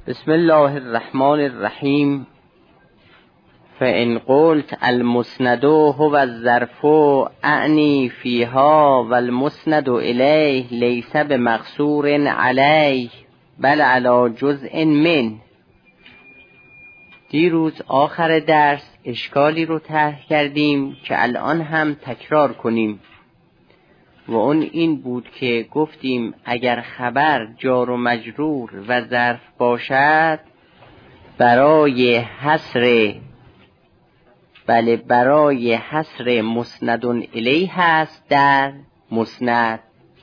بسم الله الرحمن الرحیم. فإن قلت المسند هو الظرف اعنی فیها والمسند الیه لیس بمقصور علیه بل علی جزء من. دیروز آخر درس اشکالی رو طرح کردیم که الان هم تکرار کنیم و اون این بود که گفتیم اگر خبر جار و مجرور و ظرف باشد برای حصر مسند الیه هست در مسند.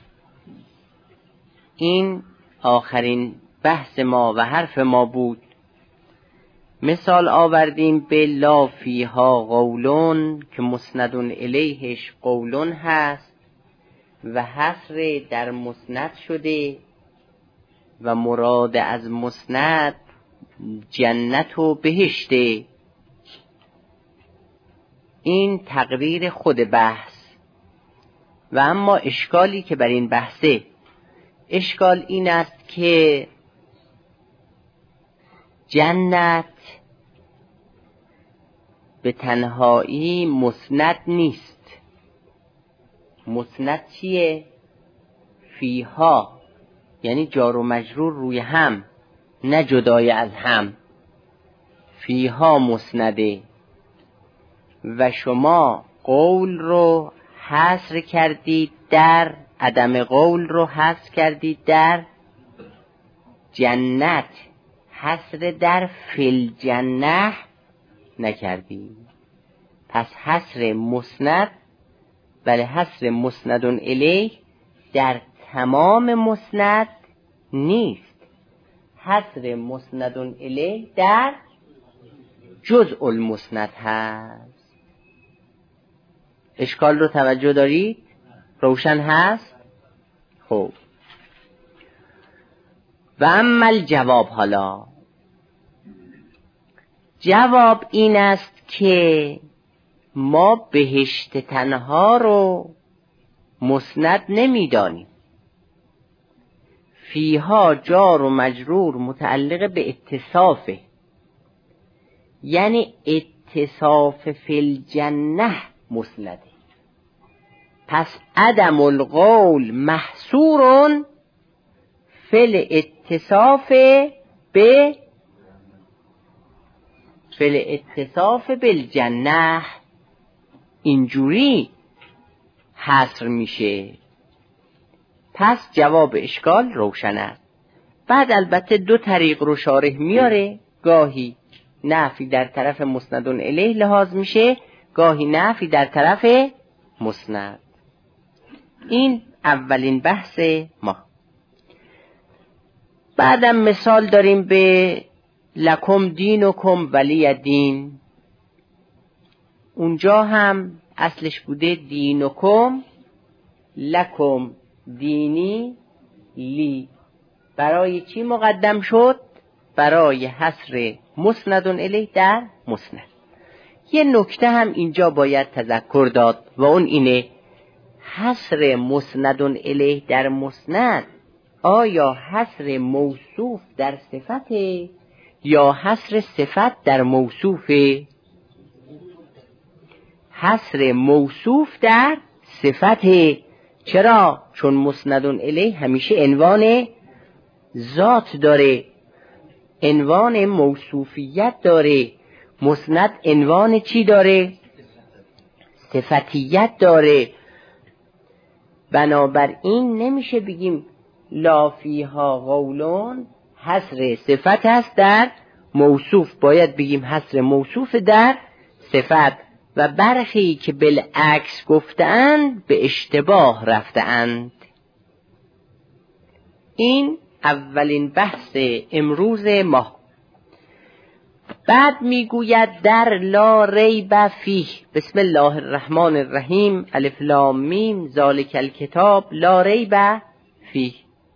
این آخرین بحث ما و حرف ما بود. مثال آوردیم به لا فیها قولون که مسند الیهش قولون هست و حصر در مسند شده و مراد از مسند جنت و بهشته. این تقریر خود بحث. و اما اشکالی که بر این بحثه، اشکال این است که جنت به تنهایی مسند نیست. مسند چیه؟ فیها، یعنی جار و مجرور روی هم، نه جدای از هم. فیها مسنده و شما قول رو حصر کردید در، عدم قول رو حصر کردید در جنت، حصر در فی الجنه نکردید. پس حصر مسند، بله حصر مسند الیه در تمام مسند نیست. حصر مسند الیه در جزء المسند هست. اشکال رو توجه دارید؟ روشن هست؟ خب و اما الجواب، حالا جواب این است که ما بهشت تنها رو مسند نمیدانیم. فیها جار و مجرور متعلق به اتصافه، یعنی اتصاف فی الجنه مسنده. پس عدم القول محصور فی الاتصاف بالجنه. اینجوری حصر میشه. پس جواب اشکال روشن است. بعد البته دو طریق رو شارح میاره. گاهی نفی در طرف مسند الیه لحاظ میشه، گاهی نفی در طرف مسند. این اولین بحث ما. بعدم مثال داریم به لکم دینکم ولی دین. اونجا هم اصلش بوده دینکم لکم دینی لی. برای چی مقدم شد؟ برای حصر مسند الیه در مسند. یه نکته هم اینجا باید تذکر داد و اون اینه، حصر مسند الیه در مسند آیا حصر موصوف در صفته یا حصر صفت در موصوفه؟ حصر موصوف در صفته. چرا؟ چون مسند الیه همیشه عنوان ذات داره، عنوان موصوفیت داره. مسند عنوان چی داره؟ صفتیت داره. بنابراین نمیشه بگیم لا فیها قولون حصر صفت است در موصوف، باید بگیم حصر موصوف در صفت. و برخی که بالعکس گفتند به اشتباه رفتند. این اولین بحث امروز ما. بعد میگوید در لا ریب فیه. بسم الله الرحمن الرحیم. الف لام میم ذالک الکتاب لا ریب فیه.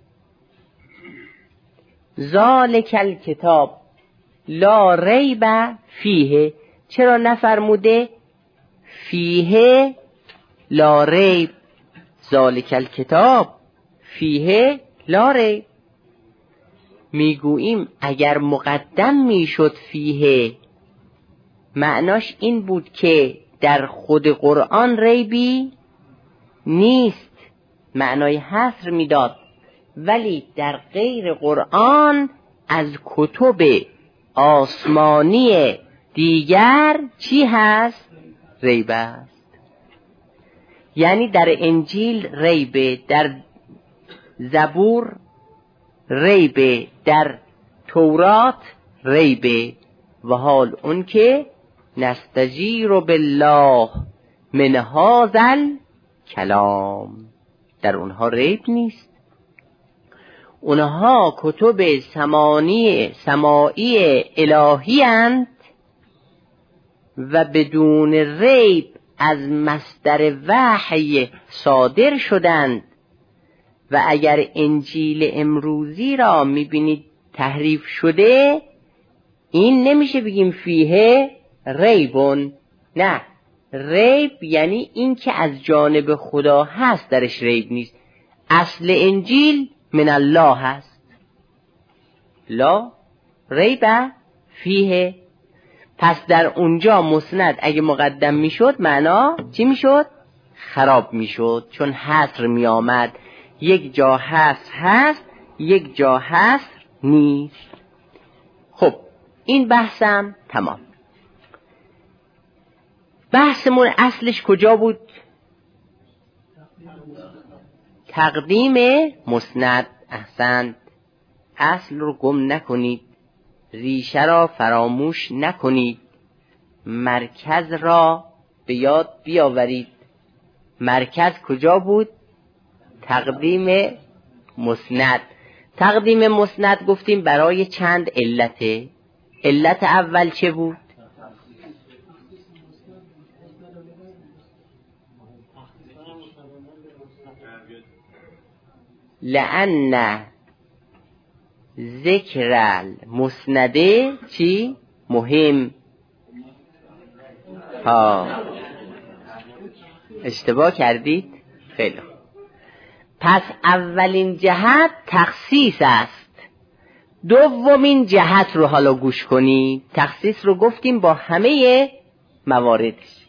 ذالک الکتاب لا ریب فیه. چرا نفرموده فیه لا ریب؟ ذالک الکتاب فیه لا ریب. میگوییم اگر مقدم میشد فیه، معناش این بود که در خود قرآن ریبی نیست، معنای حصر میداد. ولی در غیر قرآن از کتب آسمانی دیگر چی هست؟ ریب است. یعنی در انجیل ریبه، در زبور ریبه، در تورات ریبه. و حال اون که نستجیر بالله من هذا الکلام، در اونها ریب نیست. اونها کتب سماعی الهی اند و بدون ریب از مصدر وحی صادر شدند. و اگر انجیل امروزی را میبینید تحریف شده، این نمیشه بگیم فیه ریبون، نه، ریب یعنی این که از جانب خدا هست، درش ریب نیست. اصل انجیل من الله هست، لا ریب فیه. پس در اونجا مسند اگه مقدم میشد معنا چی میشد؟ خراب میشد، چون حصر میآمد. یک جا حصر هست، یک جا حصر نیست. خب این بحثم تمام. بحثمون اصلش کجا بود؟ تقدیم مسند. احسنت، اصل رو گم نکنید، ریشه را فراموش نکنید، مرکز را به یاد بیاورید. مرکز کجا بود؟ تقدیم مسند. تقدیم مسند گفتیم برای چند علته. علت اول چه بود؟ لأن ذکر المسنده چی؟ مهم. اشتباه کردید؟ خیلی. پس اولین جهت تخصیص است. دومین جهت رو حالا گوش کنید. تخصیص رو گفتیم با همه مواردش.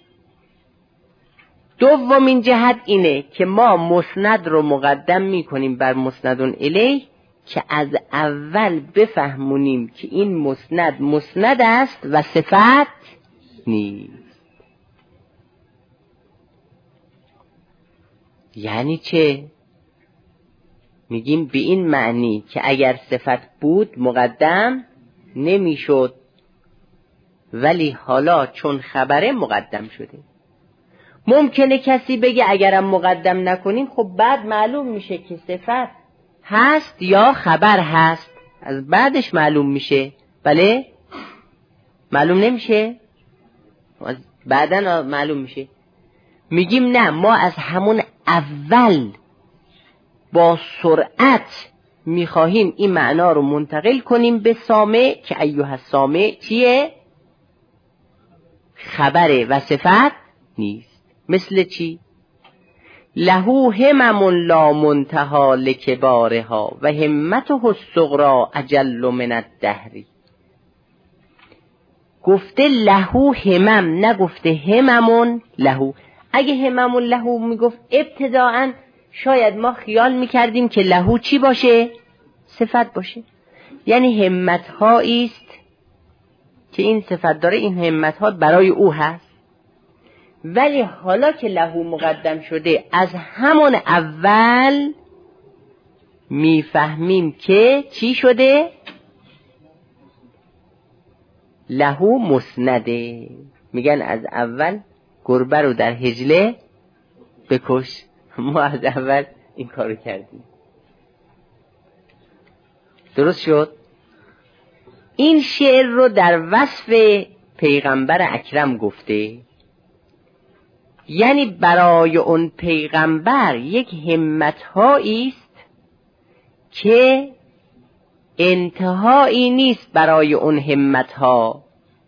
دومین جهت اینه که ما مسند رو مقدم میکنیم بر مسندون الیه که از اول بفهمونیم که این مسند است و صفت نیست. یعنی چه؟ میگیم به این معنی که اگر صفت بود مقدم نمیشد، ولی حالا چون خبره مقدم شده. ممکنه کسی بگه اگرم مقدم نکنیم خب بعد معلوم میشه که صفت هست یا خبر هست، از بعدش معلوم میشه. بله معلوم نمیشه، بعدن معلوم میشه. میگیم نه، ما از همون اول با سرعت میخواهیم این معنا رو منتقل کنیم به سامع که ایها السامع چیه؟ خبره و صفت نیست. مثل چی؟ لهو همم لا منتها لکبارها و همته الصغری اجل من الدهر. گفته لهو همم، نگفته هممون لهو. اگه هممون لهو میگفت ابتداعا شاید ما خیال میکردیم که لهو چی باشه؟ صفت باشه. یعنی همت هایی است که این صفت داره، این همت ها برای او هست. ولی حالا که لهو مقدم شده از همون اول میفهمیم که چی شده؟ لهو مسنده. میگن از اول گربه رو در حجله بکش. ما از اول این کارو کردیم. درست شد؟ این شعر رو در وصف پیغمبر اکرم گفته. یعنی برای اون پیغمبر یک همت‌هایی است که انتهایی نیست. برای اون همت‌ها،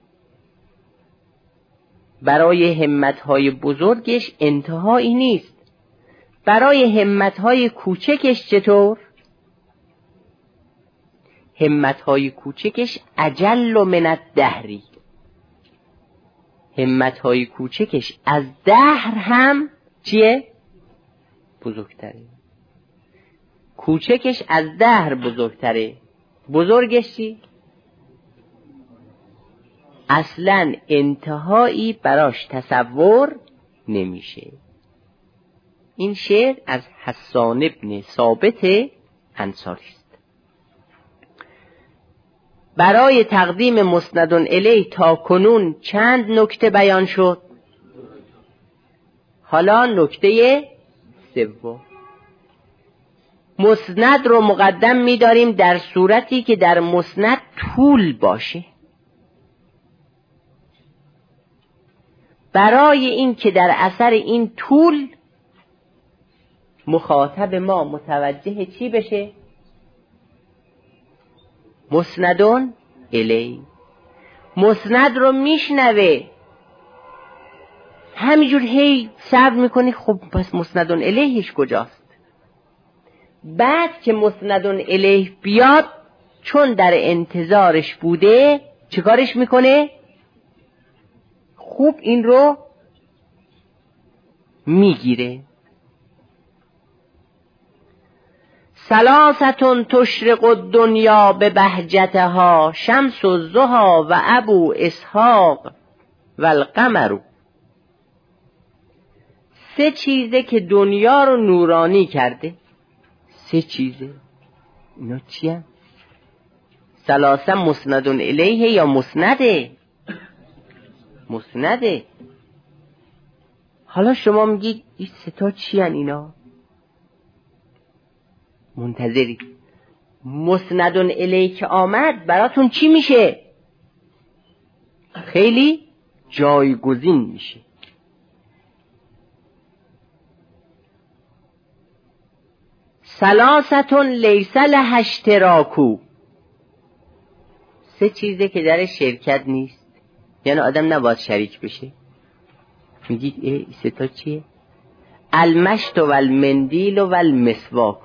برای همت‌های بزرگش انتهایی نیست. برای همت‌های کوچکش چطور؟ همتهای کوچکش اجل من الدهری، همتهای کوچکش از دهر هم چیه؟ بزرگتره. کوچکش از دهر بزرگتره، بزرگش چی؟ اصلا انتهایی براش تصور نمیشه. این شعر از حسان ابن ثابت انصاری است. برای تقدیم مسند الیه تا کنون چند نکته بیان شد. حالا نکته سوم، مسند رو مقدم می‌داریم در صورتی که در مسند طول باشه. برای این که در اثر این طول مخاطب ما متوجه چی بشه؟ مسندون الیه. مسند رو میشنوه، همینجور هی صبر میکنی، خب پس مسندون الیهش کجاست؟ بعد که مسندون الیه بیاد، چون در انتظارش بوده، چیکارش میکنه؟ خوب این رو میگیره. ثلاثة تشرق الدنیا به بهجتها، شمس الضحی و ابو اسحاق و القمر. سه چیزه که دنیا رو نورانی کرده. سه چیزه، اینا چیه؟ ثلاثه مسندون الیه یا مسنده؟ مسنده. حالا شما میگید این سه تا چی هن اینا؟ منتظری مسندون الیه که آمد براتون چی میشه؟ خیلی جایگزین میشه. ثلاثة لیس لها اشتراک، سه چیزه که در شرکت نیست، یعنی آدم نباید شریک بشه. میگید این سه تا چیه؟ المشط و المندیل و المسواک.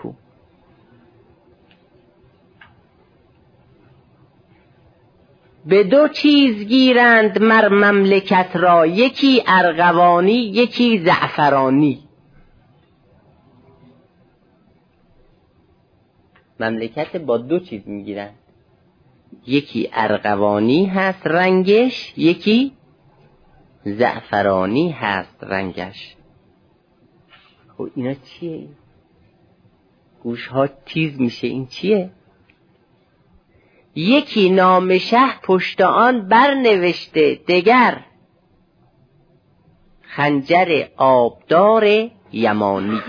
به دو چیز گیرند مر مملکت را، یکی ارغوانی یکی زعفرانی. مملکت با دو چیز میگیرن، یکی ارغوانی هست رنگش، یکی زعفرانی هست رنگش. خب اینا چیه؟ گوش ها تیز میشه. این چیه؟ یکی نام شه پشت آن برنوشته، دگر خنجر آبدار یمانی.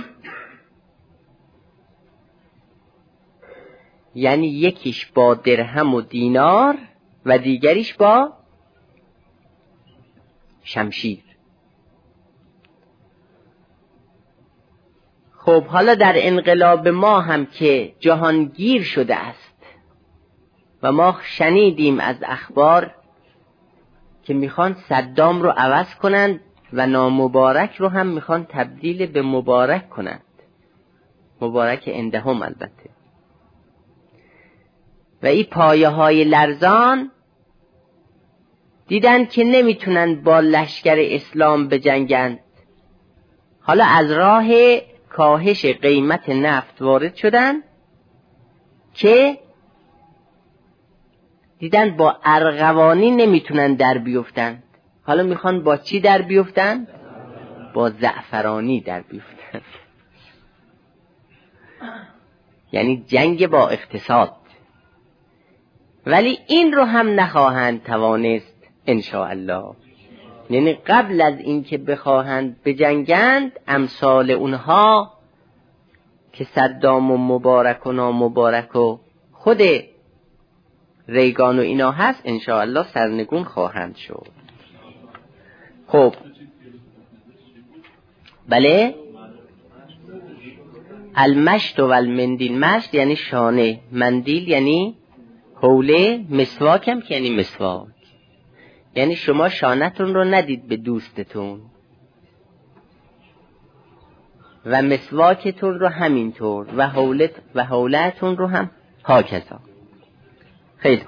یعنی یکیش با درهم و دینار و دیگریش با شمشیر. خب حالا در انقلاب ما هم که جهانگیر شده است و ما شنیدیم از اخبار که میخوان صدام رو عوض کنند و نامبارک رو هم میخوان تبدیل به مبارک کنند، مبارک عندهم البته. و این پایه های لرزان دیدن که نمیتونن با لشکر اسلام بجنگند. حالا از راه کاهش قیمت نفت وارد شدن که دیدن با ارغوانی نمیتونن در بیفتن. حالا میخوان با چی در بیفتن؟ با زعفرانی در بیفتن. یعنی جنگ با اقتصاد. ولی این رو هم نخواهند توانست انشاءالله. یعنی قبل از این که بخواهند بجنگند، امثال اونها که صدام و مبارک و نامبارک و خود ریگان و اینا هست انشاءالله سرنگون خواهند شد. خب بله، المشط و المندیل، مشط یعنی شانه، مندیل یعنی حوله، مسواک هم که یعنی مسواک. یعنی شما شانتون رو ندید به دوستتون و مسواکتون رو همینطور و حولتون رو هم هاکذا. خیلی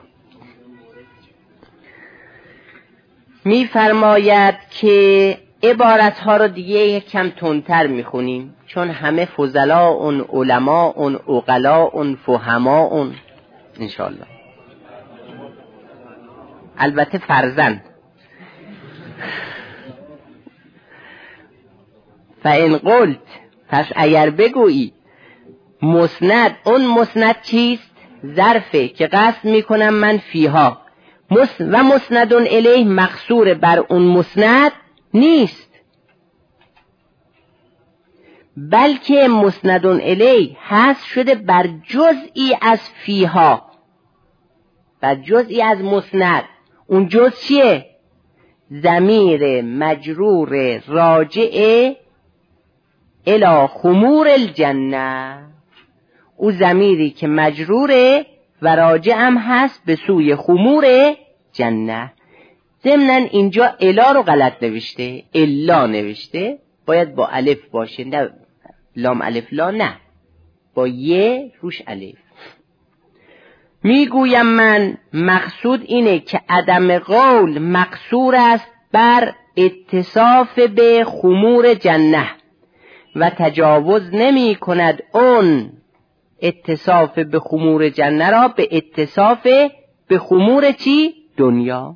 میفرماید که عبارتها رو دیگه یک کم تندتر میخونیم، چون همه فضلاء علماء عقلاء فهماء انشاءالله. البته فرزند فإن قلت، پس اگر بگویی مسند، اون مسند چیست؟ ظرفه که قصد میکنم من فیها، و مسند الیه مقصور بر اون مسند نیست، بلکه مسند الیه حذف شده بر جزئی از فیها، بر جزئی از مسند. اون جز چیه؟ ضمیر مجرور راجع الی خمور الجنه، او ضمیری که مجروره و راجع هم هست به سوی خمور جنه. ضمناً اینجا الا رو غلط نوشته، الا نوشته، باید با الف باشه، نه لام الف لا، نه با یه روش الف. میگویم من مقصود اینه که عدم قول مقصور است بر اتصاف به خمور جنه و تجاوز نمی کند اون اتصاف به خمور جنه را به اتصاف به خمور چی؟ دنیا.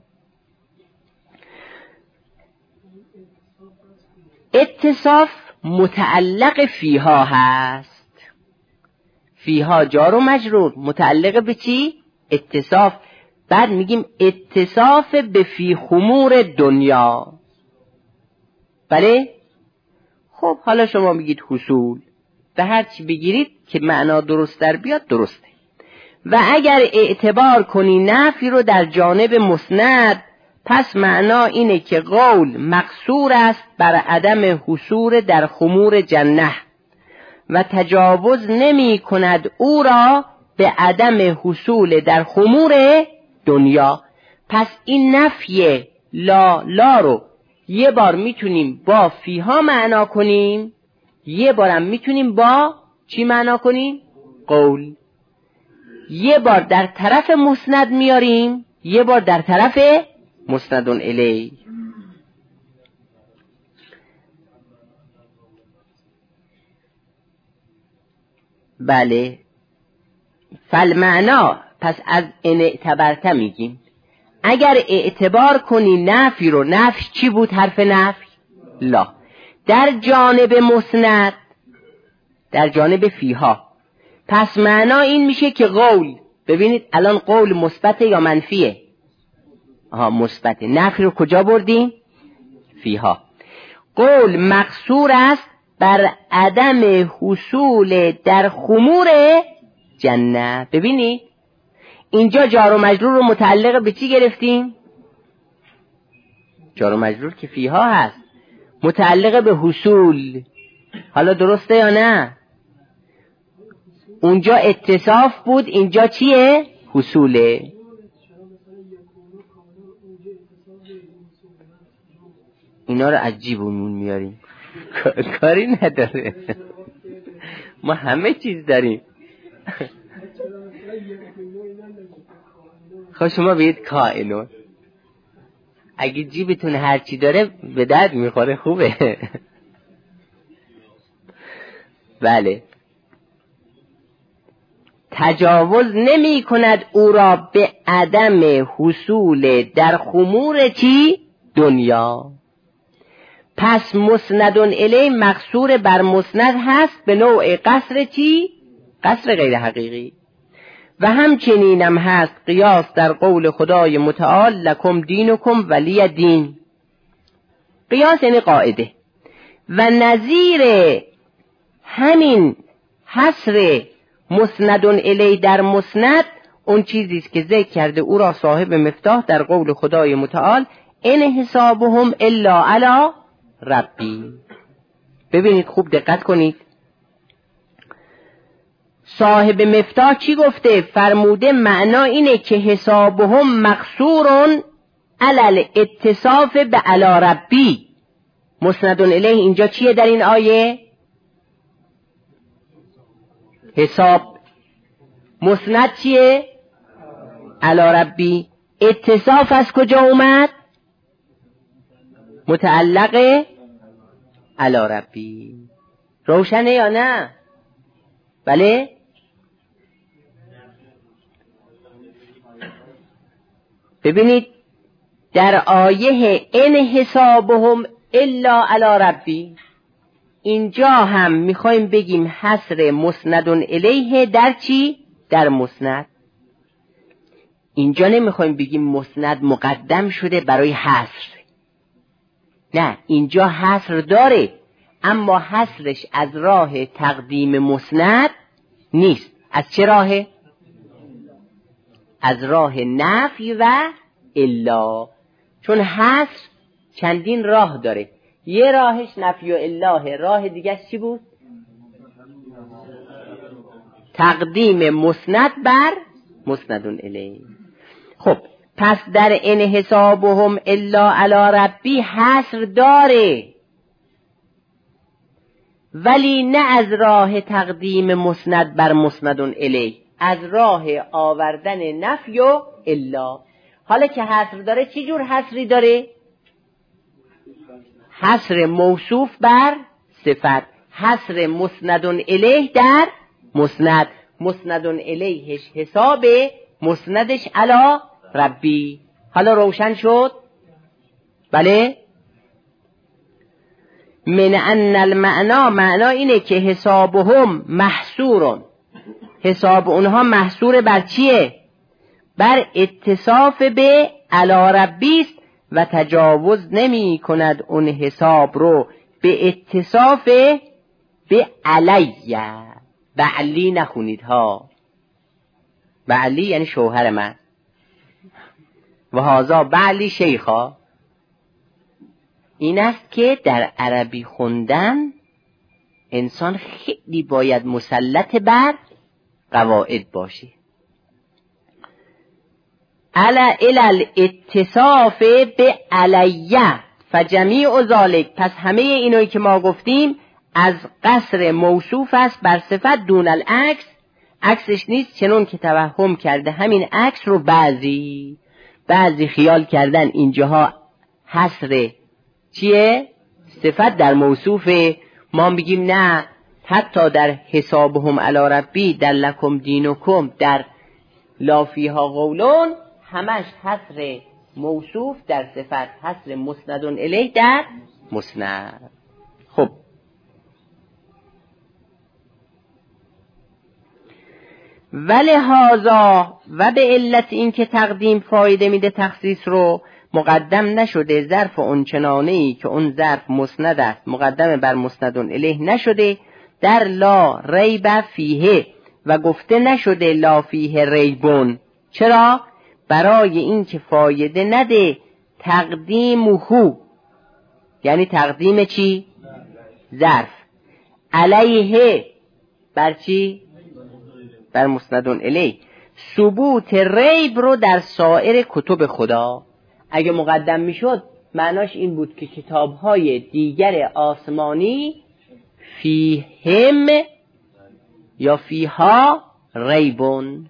اتصاف متعلق فیها هست، فیها جار و مجرور، متعلق به چی؟ اتصاف. بعد میگیم اتصاف به فی خمور دنیا. بله؟ خب حالا شما میگید حصول، به هر چی بگیرید که معنا درست در بیاد درسته. و اگر اعتبار کنی نفی رو در جانب مسند، پس معنا اینه که قول مقصور است بر عدم حصول در خمور جنه و تجاوز نمی کند او را به عدم حصول در خمور دنیا. پس این نفی لا رو یه بار میتونیم با فیها معنا کنیم، یه بارم میتونیم با چی معنا کنیم؟ قول. یه بار در طرف مسند میاریم، یه بار در طرف مسند الیه. بله. فالمعنا، پس از ان اعتبرت میگیم اگر اعتبار کنی نفی رو، نفی چی بود؟ حرف نفی لا، در جانب مسند، در جانب فیها، پس معنا این میشه که قول، ببینید الان قول مثبته یا منفیه؟ مثبته. نفی رو کجا بردیم؟ فیها. قول مقصور است بر عدم حصول در خمور جنه. ببینید اینجا جار و مجرور رو متعلق به چی گرفتیم؟ جار و مجرور که فیها هست متعلق به حصول. حالا درسته یا نه؟ اونجا اتصاف بود، اینجا چیه؟ حصوله. اینا رو از جیبمون میاریم، کاری نداره، ما همه چیز داریم. خب شما بگید کائنون، اگه جیبتون هر چی داره به درد میخوره، خوبه. بله. تجاوز نمی کند او را به عدم حصول در خمور چی؟ دنیا. پس مسند الیه مقصور بر مسند هست به نوع قصر چی؟ قصر غیر حقیقی. و همچنینم هست قیاس در قول خدای متعال لکم دینکم ولی دین. قیاس یعنی قاعده. و نظیر همین حصر مسند الیه در مسند اون چیزی است که ذکر کرده او را صاحب مفتاح در قول خدای متعال ان حسابهم الا علی ربی. ببینید خوب دقت کنید، صاحب مفتاح چی گفته؟ فرموده معنا اینه که حسابهم مقصورون علی اتصاف به علی ربی. مسند الیه اینجا چیه در این آیه؟ حساب. مسند چیه؟ علی ربی اتصاف از کجا اومد؟ متعلق علی ربی. روشنه یا نه؟ بله؟ ببینید در آیه ان حسابهم الا علی ربی، اینجا هم میخوایم بگیم حصر مسند الیه در چی؟ در مسند. اینجا نمیخوایم بگیم مسند مقدم شده برای حصر، نه، اینجا حصر داره، اما حصرش از راه تقدیم مسند نیست. از چه راهه؟ از راه نفی و الا. چون حصر چندین راه داره، یه راهش نفی و الله، راه دیگه چی بود؟ تقدیم مسند بر مسند الیه. خب پس در ان حسابهم الا علی ربی حصر داره، ولی نه از راه تقدیم مسند بر مسند الیه، از راه آوردن نفی و الا. حالا که حصر داره، چی جور حصری داره؟ حصر موصوف بر صفت، حصر مسند الیه در مسند، مسند الیهش حساب، مسندش علی ربی. حالا روشن شد؟ بله؟ من ان المعنا، معنا اینه که حسابهم محصورون، حساب اونها محصور بر چیه؟ بر اتصاف به علی ربی است و تجاوز نمی کند اون حساب رو به اتصاف به علیه. بعلی نخونید ها، بعلی یعنی شوهر من، و هازا بعلی شیخا. این است که در عربی خوندن انسان خیلی باید مسلط بر قواعد باشه. الی اتصاف به علیه فجمیع ذالک، پس همه اینایی که ما گفتیم از قصر موصوف است بر صفت دون العکس، عکسش نیست، چنون که توهم کرده همین عکس رو بعضی خیال کردن اینجاها حصر چیه؟ صفت در موصوف. ما میگیم نه، حتی در حسابهم علی ربی، در لکم دینکم، در لافیها قولون، همش حصر موصوف در صفت، حصر مسند الیه در مسند. خب ولهذا، و به علت این که تقدیم فایده میده تخصیص رو، مقدم نشده ظرف اونچنانه‌ای که اون ظرف مسند است مقدم بر مسند الیه نشده در لا ریب فیه، و گفته نشده لا فیه ریبون. چرا؟ برای این که فایده نده تقدیمه، یعنی تقدیم چی؟ ظرف علیه بر چی؟ بر مسند الیه. ثبوت ریب رو در سایر کتب خدا اگه مقدم میشد، معناش این بود که کتاب‌های دیگر آسمانی فیهم یا فیها ریبون.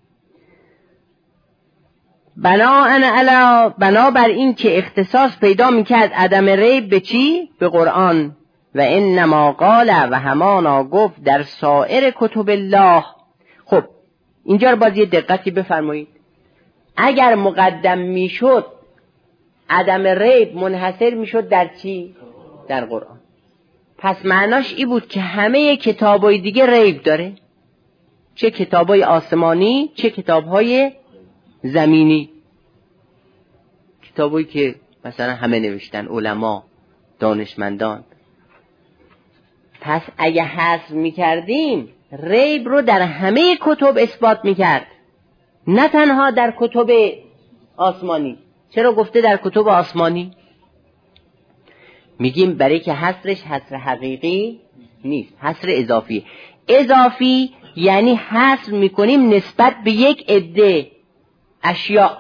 بنابر این که اختصاص پیدا میکرد عدم ریب به چی؟ به قرآن. و انما قال، و همانا گفت در سایر کتب الله. خب اینجا رو باز یه دقتی بفرمایید. اگر مقدم میشد عدم ریب منحصر میشد در چی؟ در قرآن. پس معناش این بود که همه کتابای دیگه ریب داره، چه کتابای آسمانی چه کتابهای زمینی، کتابایی که مثلا همه نوشتن، علما، دانشمندان. پس اگه حصر میکردیم ریب رو در همه کتب اثبات میکرد، نه تنها در کتب آسمانی. چرا گفته در کتب آسمانی؟ میگیم برای که حصرش حصر حقیقی نیست، حصر اضافی. اضافی یعنی حصر میکنیم نسبت به یک عده اشیاء.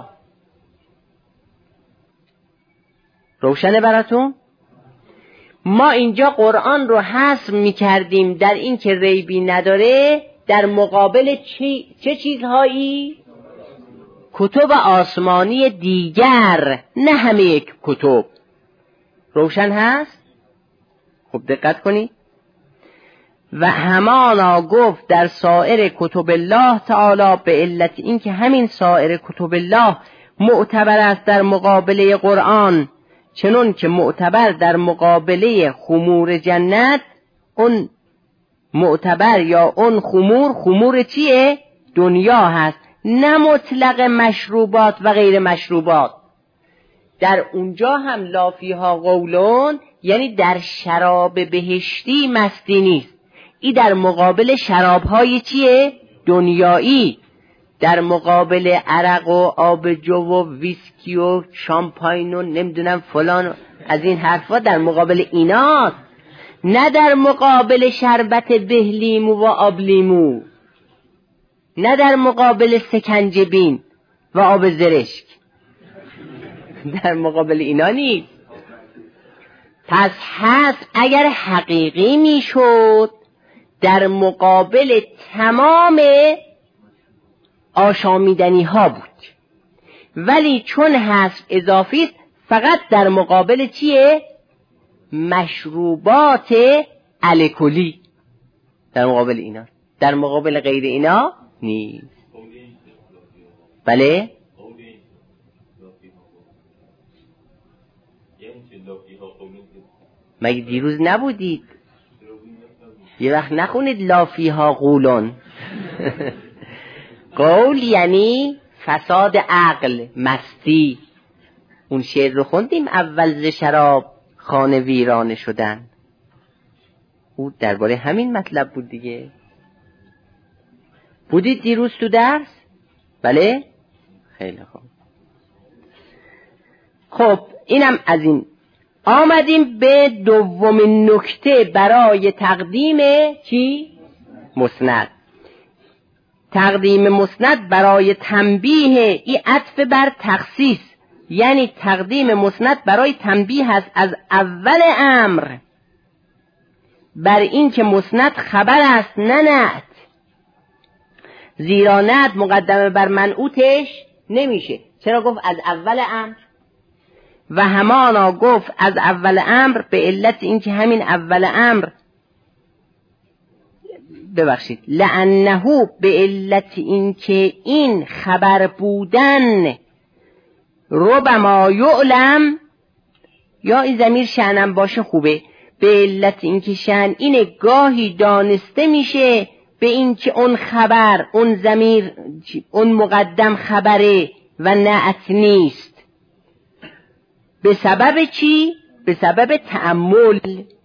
روشنه براتون؟ ما اینجا قرآن رو حصر میکردیم در این که ریبی نداره در مقابل چه چیزهایی؟ کتب آسمانی دیگر، نه همه یک کتب. روشن هست؟ خب دقت کنید. و همانا گفت در سایر کتب الله تعالی به علت این که همین سایر کتب الله معتبر است در مقابله قرآن، چنون که معتبر در مقابله خمور جنت، اون معتبر یا اون خمور چیه؟ دنیا هست، نه مطلق مشروبات و غیر مشروبات. در اونجا هم لافیها قولون، یعنی در شراب بهشتی مستی نیست. ای در مقابل شرابهای چیه؟ دنیایی. در مقابل عرق و آب جو و ویسکی و شامپاین و نمیدونم فلان از این حرفا، در مقابل ایناست، نه در مقابل شربت بهلیمو و آب لیمو، نه در مقابل سکنجبین و آب زرشک، در مقابل اینا نیست. پس هست اگر حقیقی میشد در مقابل تمام آشامیدنی ها بود، ولی چون هست اضافی است فقط در مقابل چیه؟ مشروبات الکلی، در مقابل اینا، در مقابل غیر اینا نیست. بله؟ مگه دیروز نبودید؟ یه وقت نخونید لافیها قولون. قول یعنی فساد عقل، مستی. اون شعر رو خوندیم، اول ز شراب خانه ویرانه شدن. او درباره همین مطلب بود دیگه. بودید دیروز تو درس؟ بله؟ خیلی خوب. خب اینم از این. آمدیم به دومین نکته برای تقدیم چی؟ مسند. تقدیم مسند برای تنبیه، این عطف بر تخصیص، یعنی تقدیم مسند برای تنبیه است از اول امر بر این که مسند خبر است نه نعت، زیرا نعت مقدمه بر منعوتش نمیشه. چرا گفت از اول امر؟ و همانا گفت از اول امر به علت این که همین اول امر، ببخشید، لعنه به علت این که این خبر بودن ربما یعلم، یا این ضمیر شأنم باشه خوبه، به علت این که شأن اینه گاهی دانسته میشه به این که اون خبر، اون ضمیر، اون مقدم خبره و نعت نیست. به سبب چی؟ به سبب تأمل.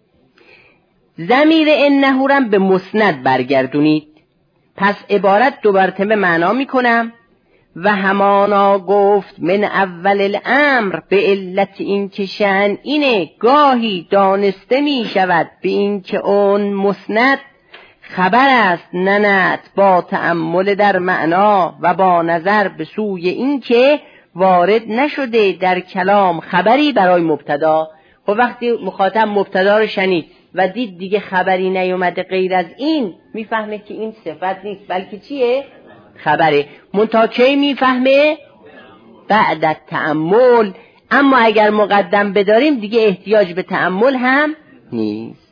ضمیر انه را به مسند برگردونید. پس عبارت دو مرتبه معنا میکنم. و همانا گفت من اول الامر به علت این که شأن اینه گاهی دانسته می شود به این که اون مسند خبر است ننت، با تأمل در معنا و با نظر به سوی این که وارد نشده در کلام خبری برای مبتدا. خب وقتی مخاطب مبتدا رو شنید و دید دیگه خبری نیومده غیر از این، میفهمه که این صفت نیست بلکه چیه؟ خبره. منتها کی میفهمه؟ بعد از تأمل. اما اگر مقدم بداریم دیگه احتیاج به تأمل هم نیست.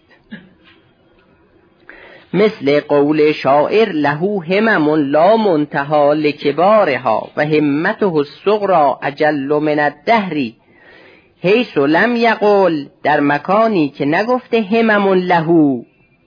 مثل قول شاعر له همم لا منتها لکبارها و همته الصغری اجل من الدهر، حیث لم یقل، در مکانی که نگفته همم له. او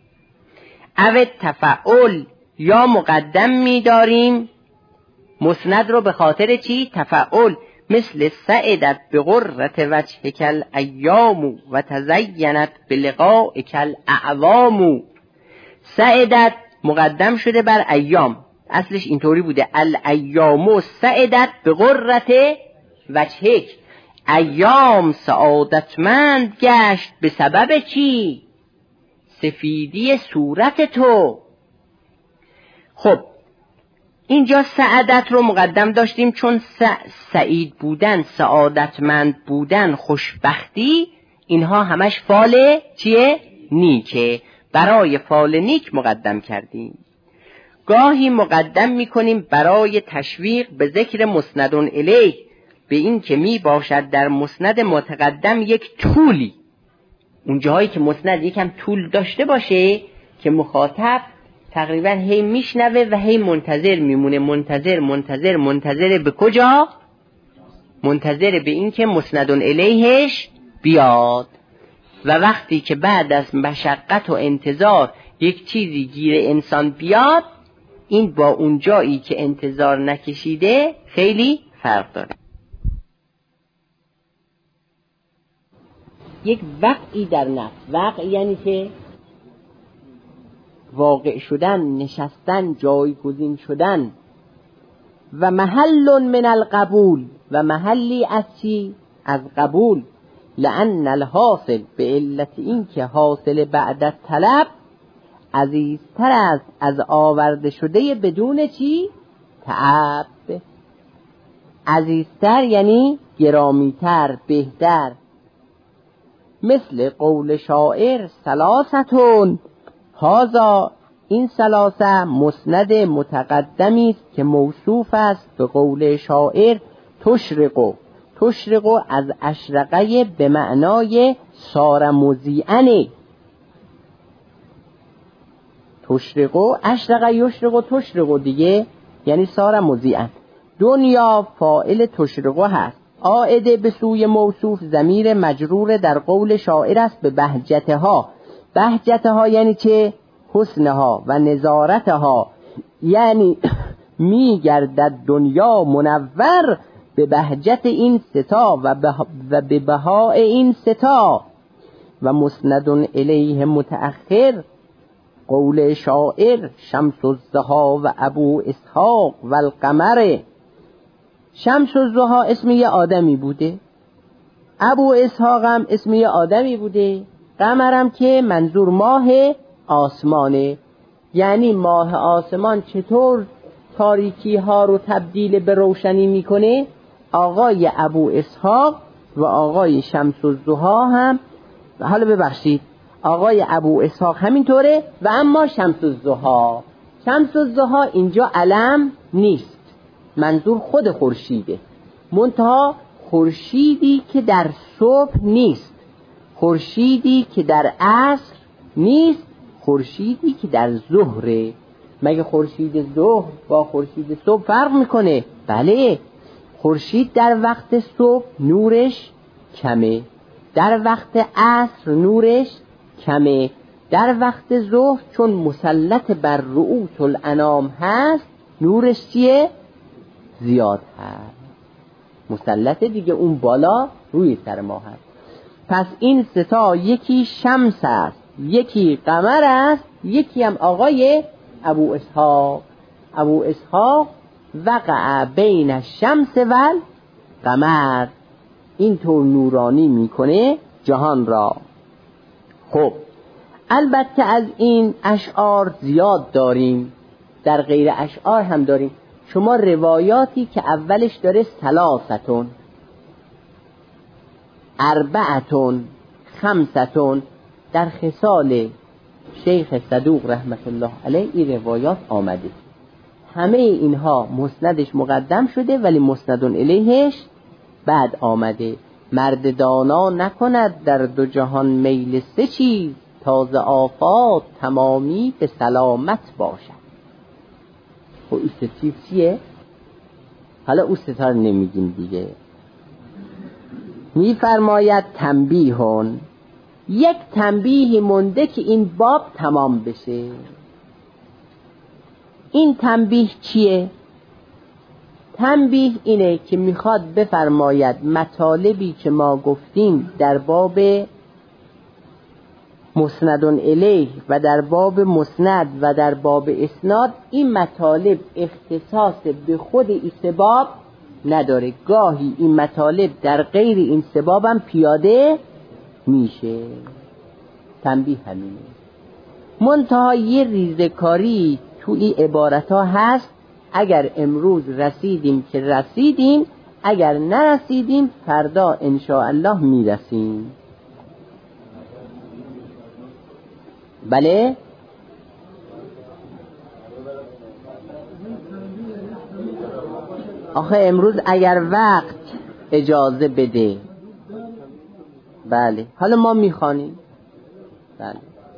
تفعل، یا مقدم می‌داریم مسند رو به خاطر چی؟ تفعل. مثل سعدت بغرة وجهک الایام و تزینت بلقائک الاعوام. سعدت مقدم شده بر ایام، اصلش اینطوری بوده الایام سعدت بغرة وجهک، ایام سعادتمند گشت به سبب چی؟ سفیدی صورت تو. خب اینجا سعادت رو مقدم داشتیم چون سعید بودن، سعادتمند بودن، خوشبختی، اینها همش فعل چیه؟ نیکه. برای فعل نیک مقدم کردیم. گاهی مقدم میکنیم برای تشویق به ذکر مسند الیه، به این که می باشد در مسند متقدم یک طولی، اون جایی که مسند یکم طول داشته باشه که مخاطب تقریبا هی میشنوه و هی منتظر میمونه، منتظر به کجا؟ منتظر به این که مسند الیهش بیاد. و وقتی که بعد از مشقت و انتظار یک چیزی گیر انسان بیاد، این با اون جایی که انتظار نکشیده خیلی فرق داره. یک وقعی در نفس، وقع یعنی که واقع شدن، نشستن، جایگزین شدن. و محل من القبول، و محلی از چی؟ از قبول. لأن الحاصل، به علت این که حاصل بعد از طلب عزیزتر است از آورده شده بدون چی؟ تعب. عزیزتر یعنی گرامیتر، بهتر. مثل قول شاعر ثلاثتون، هذا، این ثلاثه مسند متقدمی است که موصوف است به قول شاعر تشرق از اشرقه به معنای صار مضیئن. تشرق، اشرقه یشرق، تشرق دیگه یعنی صار مضیئن. دنیا فاعل تشرق هست، عائده به سوی موصوف، ضمیر مجرور در قول شاعر است به بهجتها. بهجتها یعنی چه؟ حسنها و نظارتها، یعنی میگردد دنیا منور به بهجت این ستا و به بهاء این ستا. و مسند الیه متأخر قول شاعر شمس الضحی و ابو اسحاق و القمر. شمس الضحی اسم یه آدمی بوده، ابو اسحاق هم اسم یه آدمی بوده، قمرم که منظور ماه آسمانه. یعنی ماه آسمان چطور تاریکی ها رو تبدیل به روشنی میکنه، آقای ابو اسحاق و آقای شمس الضحی هم، حالا ببخشید آقای ابو اسحاق همینطوره و اما شمس الضحی اینجا علم نیست، منظور خود خورشیده، منتها خورشیدی که در صبح نیست، خورشیدی که در عصر نیست، خورشیدی که در ظهره. مگه خورشید ظهر با خورشید صبح فرق میکنه؟ بله، خورشید در وقت صبح نورش کمه، در وقت عصر نورش کمه، در وقت ظهر چون مسلط بر رؤوس الانام هست نورش چیه؟ زیاد هست، مسلط دیگه، اون بالا روی سر ما هست. پس این ستا یکی شمس است، یکی قمر است، یکی هم آقای ابو اسحاق. ابو اسحاق وقع بین الشمس و القمر، اینطور نورانی میکنه جهان را. خب البته از این اشعار زیاد داریم، در غیر اشعار هم داریم. شما روایاتی که اولش داره ثلاثتون، اربعتون، خمستون، در خصال شیخ صدوق رحمت الله علیه این روایات آمده. همه اینها مسندش مقدم شده ولی مسند الیهش بعد آمده. مرد دانا نکند در دو جهان میل سه چیز، تازه آفات تمامی به سلامت باشد. خب این سه چیز چیه؟ حالا اون سه تا رو نمیگیم دیگه. میفرماید تنبیهون، یک تنبیهی مونده که این باب تمام بشه. این تنبیه چیه؟ تنبیه اینه که میخواد بفرماید مطالبی که ما گفتیم در باب مسند الیه و در باب مسند و در باب اسناد، این مطالب اختصاص به خود این سباب نداره، گاهی این مطالب در غیر این سباب هم پیاده میشه. تنبیه همینه. منتها یه ریزکاری تو این عبارت ها هست، اگر امروز رسیدیم که رسیدیم، اگر نرسیدیم فردا انشاءالله میرسیم. بله آخه امروز اگر وقت اجازه بده. بله حالا ما میخوانیم. بله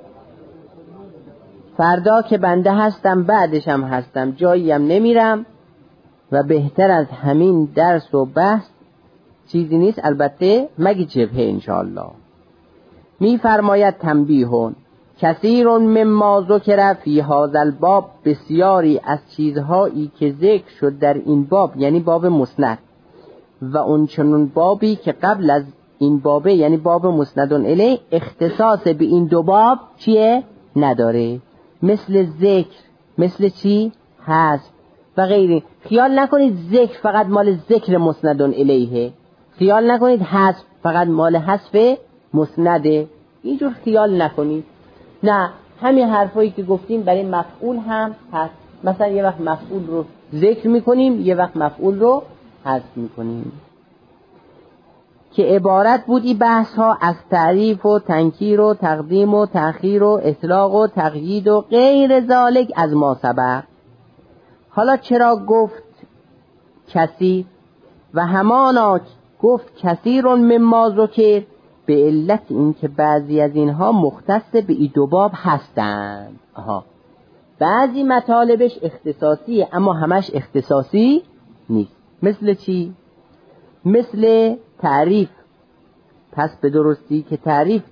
فردا که بنده هستم بعدشم هستم، جاییم نمیرم و بهتر از همین درس و بحث چیزی نیست، البته مگی جبهه انشاءالله. میفرماید تنبیهون کثیر مما ذکر فی هذا الباب، بسیاری از چیزهایی که ذکر شد در این باب، یعنی باب مسند، و اون چنون بابی که قبل از این بابه، یعنی باب مسند الیه، اختصاص به این دو باب چیه؟ نداره. مثل ذکر، مثل چی؟ حذف و غیره. خیال نکنید ذکر فقط مال ذکر مسند الیه، خیال نکنید حذف فقط مال حذف مسنده، اینجور خیال نکنید. نه، همین حرفایی که گفتیم برای مفعول هم هست. مثلا یه وقت مفعول رو ذکر میکنیم، یه وقت مفعول رو حذف میکنیم. که عبارت بود این بحث ها از تعریف و تنکیر و تقدیم و تأخیر و اطلاق و تقیید و غیر ذالک از ما سبق. حالا چرا گفت کثیر و همانا گفت کثیر مما ذکر؟ به علت این که بعضی از اینها مختص به این دو باب هستند. بعضی مطالبش اختصاصیه اما همش اختصاصی نیست. مثل چی؟ مثل تعریف، پس به درستی که تعریف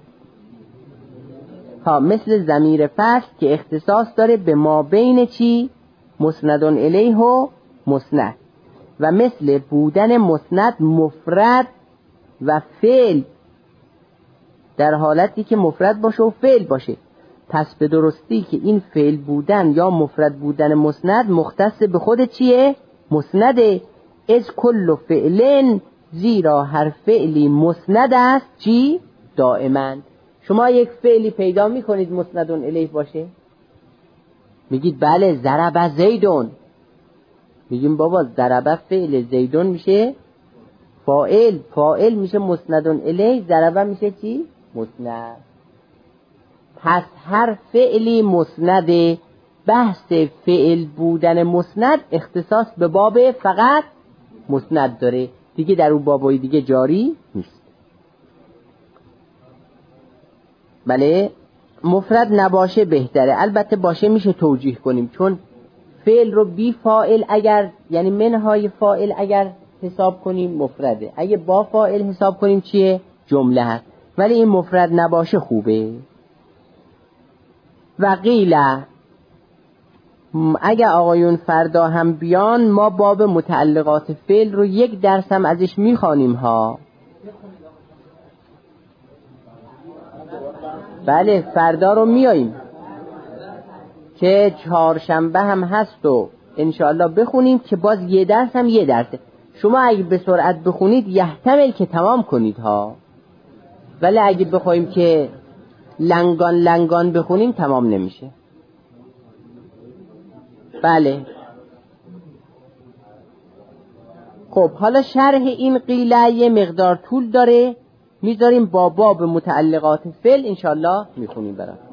مثل ضمیر فصل که اختصاص داره به ما بین چی؟ مسند الیه و مسند، و مثل بودن مسند مفرد و فعل در حالتی که مفرد باشه و فعل باشه. پس به درستی که این فعل بودن یا مفرد بودن مسند مختص به خود چیه؟ مسنده. از کل فعلن، زیرا هر فعلی مسند است چی؟ دائما. شما یک فعلی پیدا میکنید مسند الیه باشه، میگید بله ضرب زیدون، میگیم بابا ضرب فعل، زیدون میشه فاعل، فاعل میشه مسند الیه، ضرب میشه چی؟ مسند. پس هر فعلی مسنده. بحث فعل بودن مسند اختصاص به باب فقط مسند داره دیگه، در اون بابای دیگه جاری نیست. بله مفرد نباشه بهتره، البته باشه میشه توجیه کنیم، چون فعل رو بی فاعل اگر، یعنی منهای فاعل اگر حساب کنیم مفرده، اگه با فاعل حساب کنیم چیه؟ جمله هست. ولی این مفرد نباشه خوبه. و قیل اگه آقایون فردا هم بیان ما باب متعلقات فعل رو یک درس هم ازش میخوانیم ها. بله فردا رو میاییم که چهارشنبه هم هست و انشاءالله بخونیم که باز یه درس هم یه درسه. شما اگه به سرعت بخونید یحتمل که تمام کنید ها، ولی اگه بخوایم که لنگان بخونیم تمام نمیشه. بله خب حالا شرح این قیله یه مقدار طول داره، میذاریم با باب متعلقات فعل انشاءالله میخونیم برام.